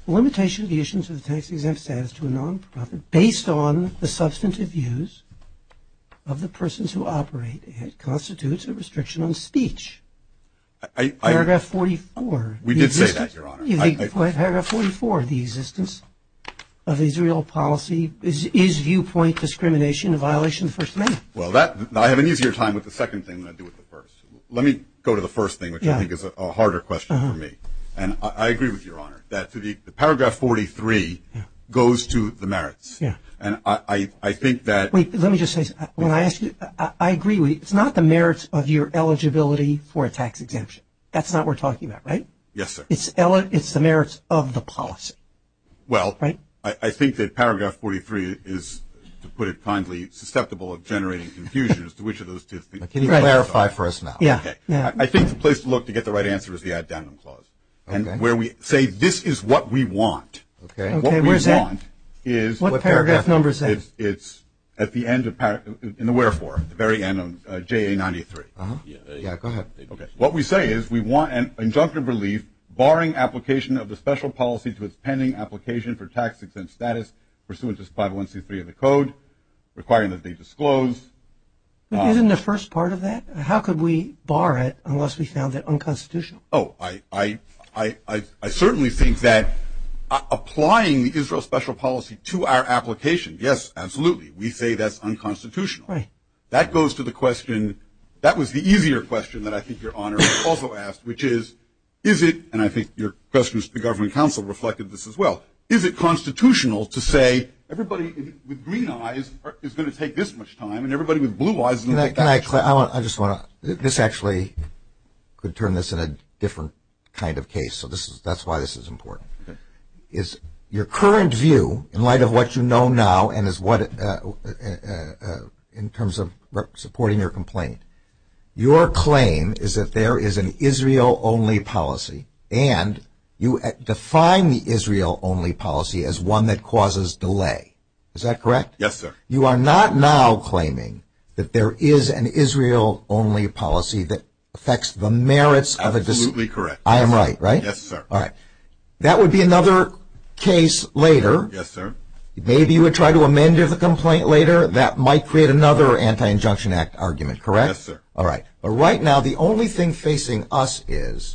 limitation of the issuance of the tax-exempt status to a nonprofit based on the substantive views of the persons who operate it constitutes a restriction on speech. I, I, Paragraph forty-four. We did say that, Your Honor. The, I, I, paragraph forty-four, the existence of Israel policy is, is viewpoint discrimination, a violation of the First Amendment. Well, that I have an easier time with the second thing than I do with the first. Let me go to the first thing, which yeah. I think is a, a harder question uh-huh. for me. And I, I agree with Your Honor that to the, the paragraph forty-three yeah. goes to the merits. Yeah. And I, I, I think that. Wait, let me just say, when I ask you, I, I agree with you. It's not the merits of your eligibility for a tax exemption. That's not what we're talking about, right? Yes, sir. It's ele- it's the merits of the policy. Well, right? I, I think that paragraph forty-three is, to put it kindly, susceptible of generating confusion as to which of those two things. Can you right. clarify for us now? Yeah. Okay. yeah. I, I think the place to look to get the right answer is the ad damnum clause. And okay. where we say this is what we want. Okay. What okay, we where's want that? is. What, what paragraph, paragraph number is that? It's, it's at the end of, par- in the wherefore, at the very end of uh, J A ninety-three. Uh-huh. Yeah, yeah, go ahead. Okay. What we say is we want an injunctive relief barring application of the special policy to its pending application for tax exempt status pursuant to five oh one c three of the code, requiring that they disclose. But um, isn't the first part of that? How could we bar it unless we found it unconstitutional? Oh, I, I, I, I, I certainly think that uh, applying the Israel special policy to our application, yes, absolutely. We say that's unconstitutional. Right. That goes to the question, that was the easier question that I think Your Honor also asked, which is, is it, and I think your questions to the Government Council reflected this as well, is it constitutional to say everybody with green eyes are, is going to take this much time and everybody with blue eyes is going to take can that I, much can I, time? I, want, I just want to, this actually could turn this in a different kind of case, so this is, that's why this is important. Okay. Is your current view, in light of what you know now and is what, uh, uh, uh, in terms of rep- supporting your complaint, your claim is that there is an Israel-only policy, and you define the Israel-only policy as one that causes delay. Is that correct? Yes, sir. You are not now claiming that there is an Israel-only policy that affects the merits of a decision. Absolutely correct. I am right, right? Yes, sir. All right. That would be another case later. Yes, sir. Maybe you would try to amend the complaint later. That might create another Anti-Injunction Act argument, correct? Yes, sir. All right. But right now, the only thing facing us is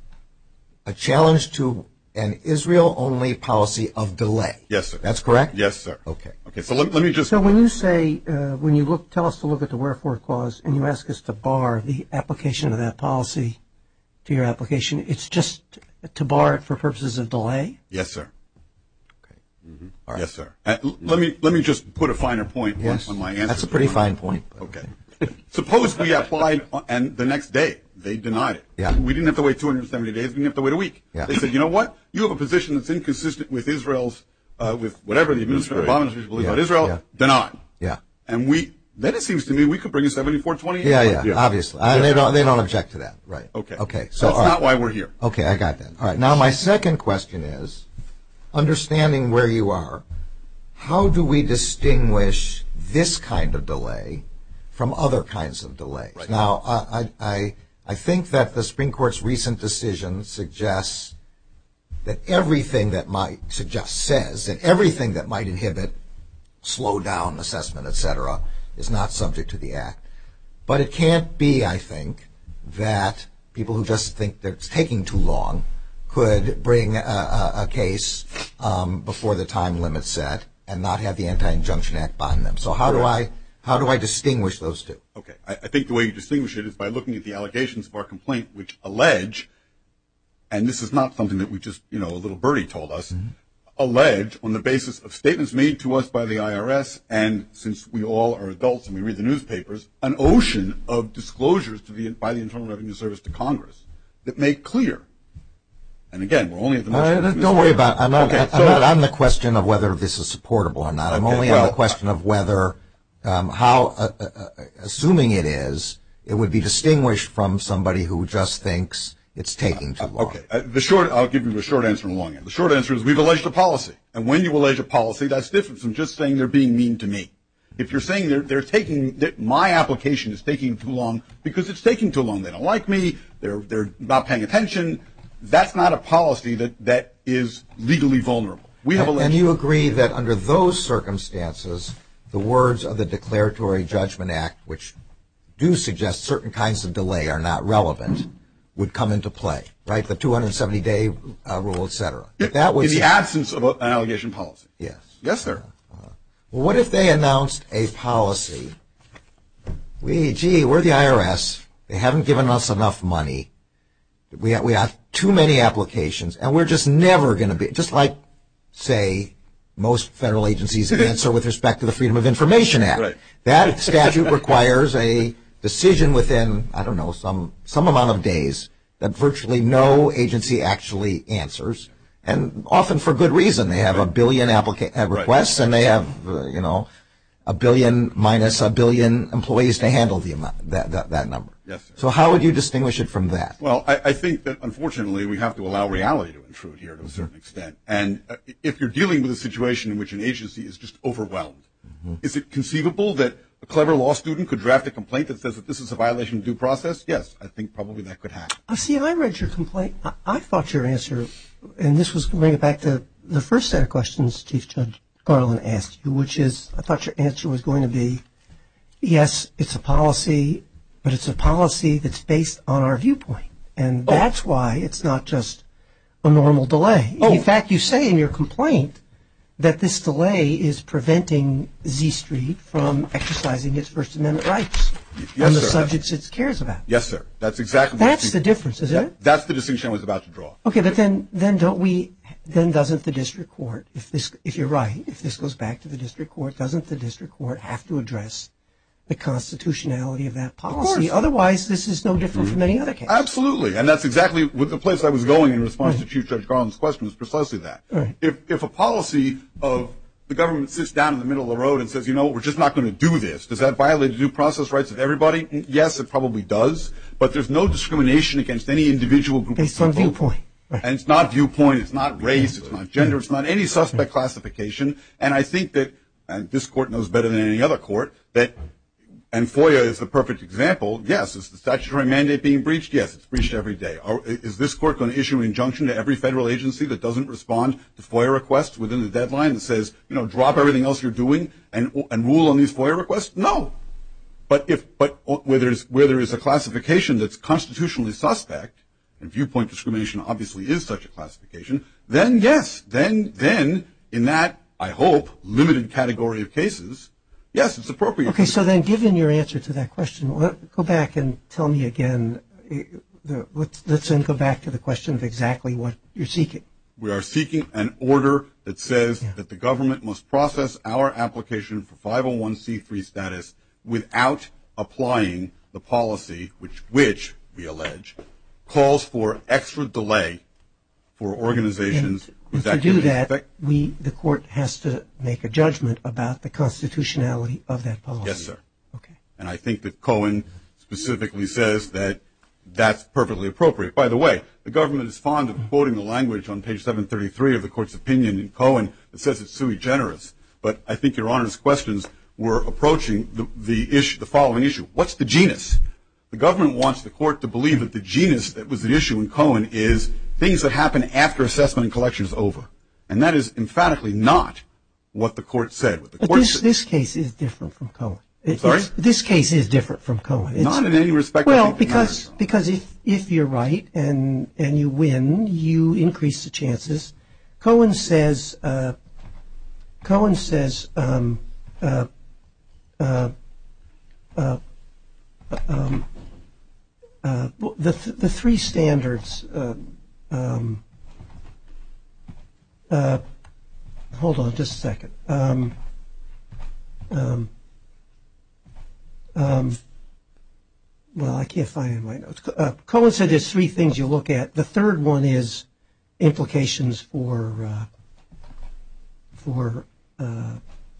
a challenge to an Israel-only policy of delay. Yes, sir. That's correct? Yes, sir. Okay. Okay, so let, let me just... So when you say, uh, when you look, tell us to look at the wherefore clause and you ask us to bar the application of that policy to your application, it's just to bar it for purposes of delay? Yes, sir. Okay. Mm-hmm. All right. Yes, sir. Uh, l- let me let me just put a finer point yes. on, on my answer. That's a pretty fine point. Okay. Suppose we applied and the next day they denied it. Yeah. We didn't have to wait two hundred seventy days. We didn't have to wait a week. Yeah. They said, you know what? You have a position that's inconsistent with Israel's, uh, with whatever the administrative administration believes yeah. about Israel. Yeah. Denied. Yeah. And we then it seems to me we could bring a seventy-four twenty-eight. Yeah, yeah, yeah, obviously. Yeah. And they don't they don't object to that. Right. Okay. Okay. So that's all right. not why we're here. Okay, I got that. All right. Now my second question is, understanding where you are, how do we distinguish this kind of delay from other kinds of delays? Right. Now, I, I, I think that the Supreme Court's recent decision suggests that everything that might suggest says that everything that might inhibit, slow down assessment, et cetera, is not subject to the Act. But it can't be, I think, that people who just think that it's taking too long could bring a, a, a case um, before the time limit set and not have the Anti-Injunction Act bind them. So how do I how do I distinguish those two? Okay. I, I think the way you distinguish it is by looking at the allegations of our complaint, which allege, and this is not something that we just, you know, a little birdie told us, mm-hmm. allege on the basis of statements made to us by the I R S, and since we all are adults and we read the newspapers, an ocean of disclosures to the by the Internal Revenue Service to Congress that make clear. And again, we're only at the motion. Uh, don't worry about it. I'm not, okay, I'm so, not on the question of whether this is supportable or not. I'm okay, only well, on the question of whether, um, how, uh, uh, assuming it is, it would be distinguished from somebody who just thinks it's taking too long. Okay. Uh, the short, I'll give you a short answer and a long answer. The short answer is we've alleged a policy. And when you allege a policy, that's different from just saying they're being mean to me. If you're saying they're, they're taking, that my application is taking too long because it's taking too long, they don't like me, they're, they're not paying attention, that's not a policy that, that is legally vulnerable. We have and, alleged- and you agree that under those circumstances, the words of the Declaratory Judgment Act, which do suggest certain kinds of delay are not relevant, would come into play, right? The two hundred seventy day uh, rule, et cetera. But that would in the su- absence of a, an allegation policy. Yes. Yes, sir. Uh, well, what if they announced a policy? We, gee, we're the I R S. They haven't given us enough money. We have, we have too many applications, and we're just never going to be, just like, say, most federal agencies answer with respect to the Freedom of Information Act. Right. That statute requires a decision within, I don't know, some, some amount of days that virtually no agency actually answers. And often for good reason. They have a billion applica- uh, requests, and they have, uh, you know, a billion minus a billion employees to handle the amount, that, that, that number. Yes, sir. So how would you distinguish it from that? Well, I, I think that unfortunately we have to allow reality to intrude here to a certain extent. And uh, if you're dealing with a situation in which an agency is just overwhelmed, mm-hmm. is it conceivable that a clever law student could draft a complaint that says that this is a violation of due process? Yes, I think probably that could happen. Uh, see, I read your complaint. I, I thought your answer, and this was bring it back to the first set of questions Chief Judge Garland asked you, which is, I thought your answer was going to be, yes, it's a policy, but it's a policy that's based on our viewpoint. And Oh. that's why it's not just a normal delay. Oh. In fact, you say in your complaint that this delay is preventing Z Street from exercising its First Amendment rights Yes, on the sir. subjects it cares about. Yes, sir. That's exactly what That's the difference, isn't it? That's the distinction I was about to draw. Okay, but then, then don't we, then doesn't the district court, if this, if you're right, if this goes back to the district court, doesn't the district court have to address the constitutionality of that policy? course. Otherwise, this is no different from any other case. Absolutely, and that's exactly what the place I was going in response to Chief Judge Garland's question was precisely that. Right. If if a policy of the government sits down in the middle of the road and says, you know, we're just not going to do this, does that violate the due process rights of everybody? Yes, it probably does, but there's no discrimination against any individual group Based of on people. viewpoint. Right. And it's not viewpoint, it's not race, it's not gender, it's not any suspect classification. And I think that, and this court knows better than any other court, that, and FOIA is the perfect example, yes, is the statutory mandate being breached? Yes, it's breached every day. Are, is this court going to issue an injunction to every federal agency that doesn't respond to FOIA requests within the deadline that says, you know, drop everything else you're doing and, and rule on these FOIA requests? No. But if, but where there's, where there is a classification that's constitutionally suspect, and viewpoint discrimination obviously is such a classification, then yes, then, then in that, I hope, limited category of cases, yes, it's appropriate. Okay, so then given your answer to that question, let, go back and tell me again, eh, the, let's, let's then go back to the question of exactly what you're seeking. We are seeking an order that says Yeah. that the government must process our application for five oh one c three status without applying the policy which, which we allege, calls for extra delay for organizations And whose to do activities that, affect- we, the court has to make a judgment about the constitutionality of that policy. Yes, sir. Okay. And I think that Cohen specifically says that that's perfectly appropriate. By the way, the government is fond of quoting the language on page seven thirty-three of the court's opinion in Cohen that says it's sui generis. But I think Your Honor's questions were approaching the, the issue, the following issue. What's the genus? The government wants the court to believe that the genus that was at issue in Cohen is things that happen after assessment and collection is over. And that is emphatically not what the court said. What the But court this, said, this case is different from Cohen. It- sorry? it's- This case is different from Cohen. It's- not in any respect. I Well, think that because matters. because if if you're right and and you win, you increase the chances. Cohen says uh, Cohen says um, uh, uh, uh, um, uh, the the three standards. Uh, um, uh, hold on, just a second. Um, um, um, Well, I can't find it in my notes. Uh, Cohen said there's three things you look at. The third one is implications for uh, for uh,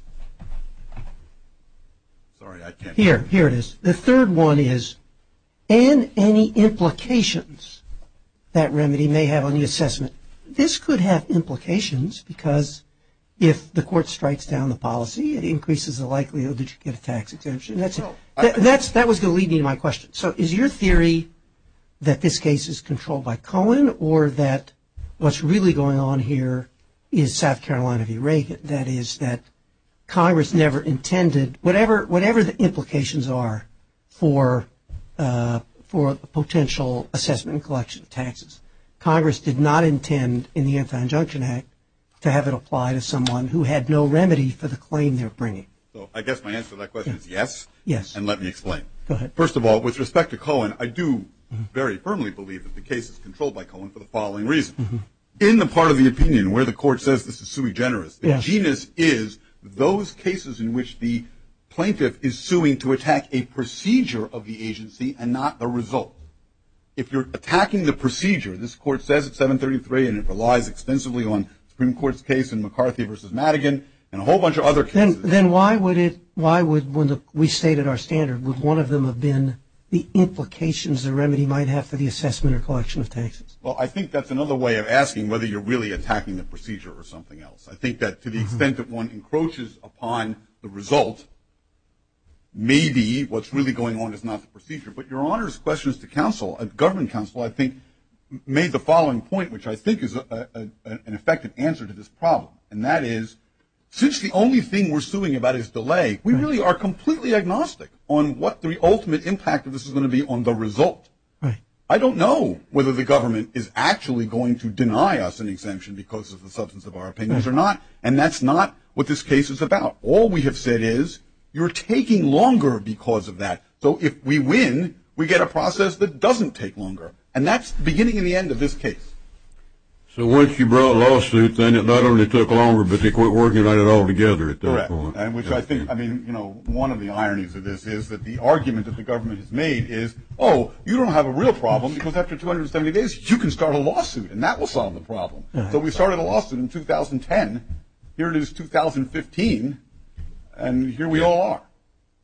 Sorry, I can't. here. Here it is. The third one is and any implications that remedy may have on the assessment. This could have implications because if the court strikes down the policy, it increases the likelihood that you get a tax exemption. That's it. Well, That, I- that's that was going to lead me to my question. So, is your theory that this case is controlled by Cohen, or that what's really going on here is South Carolina v. Reagan? That is, that Congress never intended, whatever whatever the implications are for uh, for potential assessment and collection of taxes, Congress did not intend in the Anti-Injunction Act to have it apply to someone who had no remedy for the claim they're bringing. So I guess my answer to that question is yes. Yes. And let me explain. Go ahead. First of all, with respect to Cohen, I do very firmly believe that the case is controlled by Cohen for the following reason. Mm-hmm. In the part of the opinion where the court says this is sui generis, the yes. genus is those cases in which the plaintiff is suing to attack a procedure of the agency and not the result. If you're attacking the procedure, this court says at seven thirty-three, and it relies extensively on Supreme Court's case in McCarthy versus Madigan and a whole bunch of other cases. Then, then why would it? Why would, when the, we stated our standard, would one of them have been the implications the remedy might have for the assessment or collection of taxes? Well, I think that's another way of asking whether you're really attacking the procedure or something else. I think that to the extent that one encroaches upon the result, maybe what's really going on is not the procedure. But Your Honor's questions to counsel, uh, government counsel, I think, made the following point, which I think is a, a, a, an effective answer to this problem, and that is, since the only thing we're suing about is delay, we really are completely agnostic on what the ultimate impact of this is going to be on the result. Right. I don't know whether the government is actually going to deny us an exemption because of the substance of our opinions or not, and that's not what this case is about. All we have said is you're taking longer because of that. So if we win, we get a process that doesn't take longer, and that's the beginning and the end of this case. So once you brought a lawsuit, then it not only took longer, but they quit working on it all together at that Correct. point. And which I think, I mean, you know, one of the ironies of this is that the argument that the government has made is, oh, you don't have a real problem because after two hundred seventy days, you can start a lawsuit, and that will solve the problem. So we started a lawsuit in two thousand ten. Here it is two thousand fifteen, and here we all are.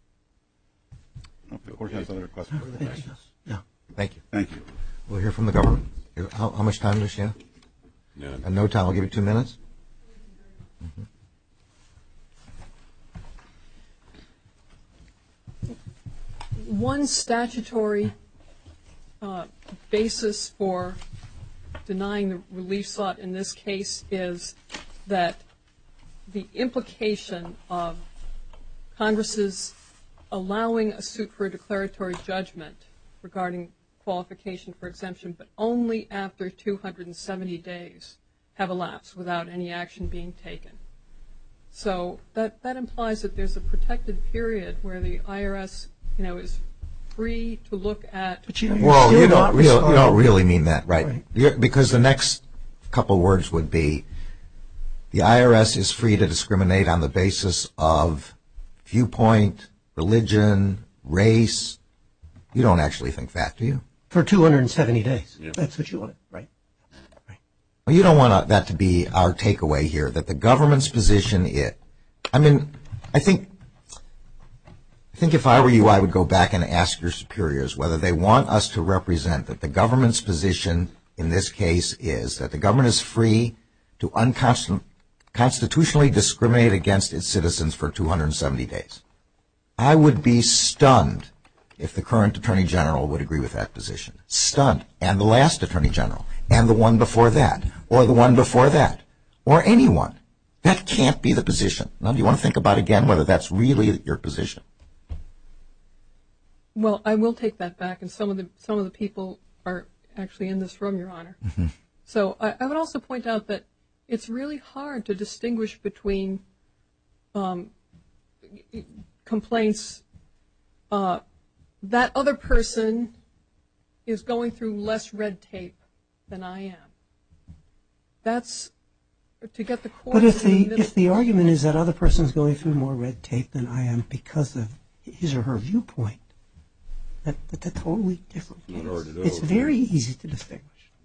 I hope the court has other questions. No. Thank you. Thank you. We'll hear from the government. How, how much time does she have? No. And no time. I'll give you two minutes. Mm-hmm. One statutory uh, basis for denying the relief sought in this case is that the implication of Congress's allowing a suit for a declaratory judgment regarding qualification for exemption, but only after two hundred seventy days have elapsed without any action being taken. So that, that implies that there's a protected period where the I R S, you know, is free to look at. But you know, you're Well, still you not don't, real, you don't responding. really mean that, right? Right. You're, because the next couple words would be, the I R S is free to discriminate on the basis of viewpoint, religion, race. You don't actually think that, do you? For two hundred seventy days. Yeah. That's what you wanted, right? Right. Well, you don't want that to be our takeaway here, that the government's position is, I mean, I think, I think if I were you, I would go back and ask your superiors whether they want us to represent that the government's position in this case is that the government is free to unconstitutionally discriminate against its citizens for two hundred seventy days. I would be stunned if the current Attorney General would agree with that position. Stunned. And the last Attorney General. And the one before that. Or the one before that. Or anyone. That can't be the position. Now, do you want to think about again whether that's really your position? Well, I will take that back, and some of the some of the people are actually in this room, Your Honor. Mm-hmm. So I, I would also point out that it's really hard to distinguish between um, complaints uh, that other person is going through less red tape than I am. That's to get the court. But if in the, the middle. if the argument is that other person's going through more red tape than I am because of his or her viewpoint, that, that's a totally different case. Not hard at all. It's very easy to distinguish.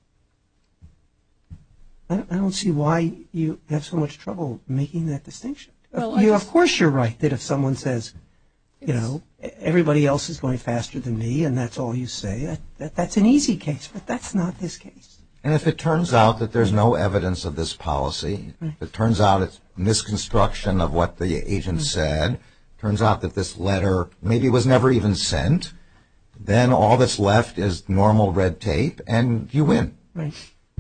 I, I don't see why you have so much trouble making that distinction. Well, I you, just- of course, you're right that if someone says, you know, everybody else is going faster than me, and that's all you say, that, that that's an easy case. But that's not this case. And if it turns out that there's no evidence of this policy, if it turns out it's misconstruction of what the agent said, turns out that this letter maybe was never even sent, then all that's left is normal red tape, and you win. Right.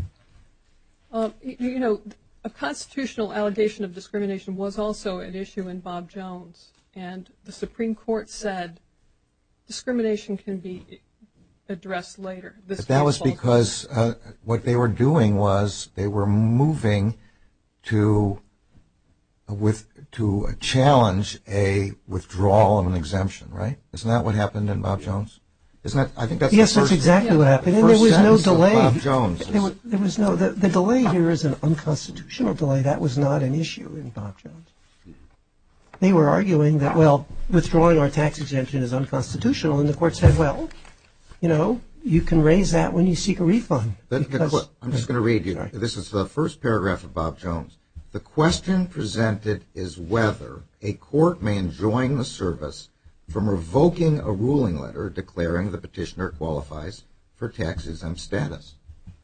Uh, you, you know, a constitutional allegation of discrimination was also an issue in Bob Jones, and the Supreme Court said discrimination can be addressed later. This But that was because uh, what they were doing was they were moving to uh, with to challenge a withdrawal of an exemption, right? Isn't that what happened in Bob Jones? Isn't that? I think that's Yes, the first, that's exactly yeah. what happened. the And there first was no sentence of delay. Bob Jones. There was, there was no the, the delay here is an unconstitutional delay. That was not an issue in Bob Jones. They were arguing that, well, withdrawing our tax exemption is unconstitutional, and the court said, well, you know, you can raise that when you seek a refund. The, the, because, que- I'm just going to read you. Sorry. This is the first paragraph of Bob Jones. The question presented is whether a court may enjoin the service from revoking a ruling letter declaring the petitioner qualifies for tax-exempt status.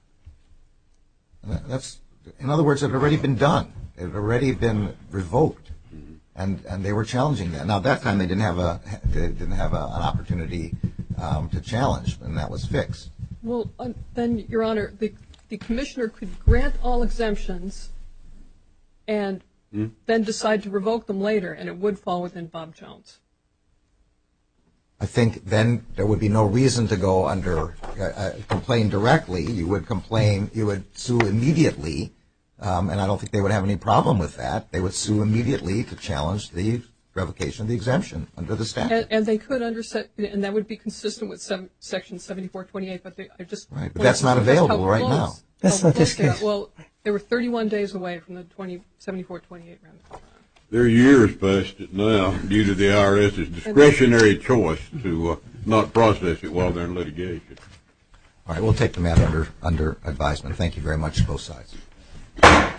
And that- that's, in other words, it had already been done. It had already been revoked, and and they were challenging that. Now, that time they didn't have a they didn't have a, an opportunity um, to challenge, and that was fixed. Well, uh, then, Your Honor, the, the commissioner could grant all exemptions and Hmm? then decide to revoke them later, and it would fall within Bob Jones. I think then there would be no reason to go under uh, uh, complain directly. You would complain, you would sue immediately, um, and I don't think they would have any problem with that. They would sue immediately to challenge the revocation of the exemption under the statute. And, and they could under, se- and that would be consistent with seven, Section seventy-four twenty-eight, but they, I just. Right, but that's not available right now. That's how not this close they are. case. Well, they were thirty-one days away from the twenty, seventy-four twenty-eight round. They're years past it now due to the IRS's discretionary choice to uh, not process it while they're in litigation. All right, we'll take the matter under under advisement. Thank you very much, both sides.